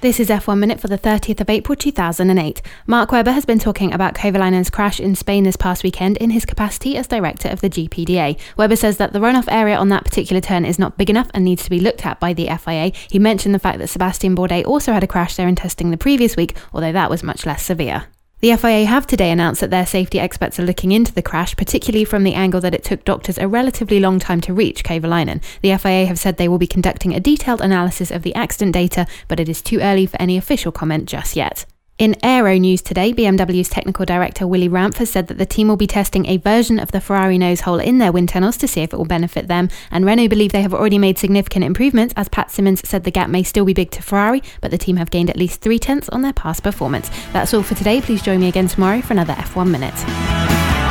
This is F1 Minute for the 30th of April 2008. Mark Webber has been talking about Kovalainen's crash in Spain this past weekend in his capacity as director of the GPDA. Webber says that the runoff area on that particular turn is not big enough and needs to be looked at by the FIA. He mentioned the fact that Sébastien Bourdais also had a crash there in testing the previous week, although that was much less severe. The FIA have today announced that their safety experts are looking into the crash, particularly from the angle that it took doctors a relatively long time to reach Kovalainen. The FIA have said they will be conducting a detailed analysis of the accident data, but it is too early for any official comment just yet. In aero news today, BMW's technical director Willy Ramph has said that the team will be testing a version of the Ferrari nose hole in their wind tunnels to see if it will benefit them, and Renault believe they have already made significant improvements, as Pat Simmons said the gap may still be big to Ferrari, but the team have gained at least 0.3 on their past performance. That's all for today. Please join me again tomorrow for another F1 Minute.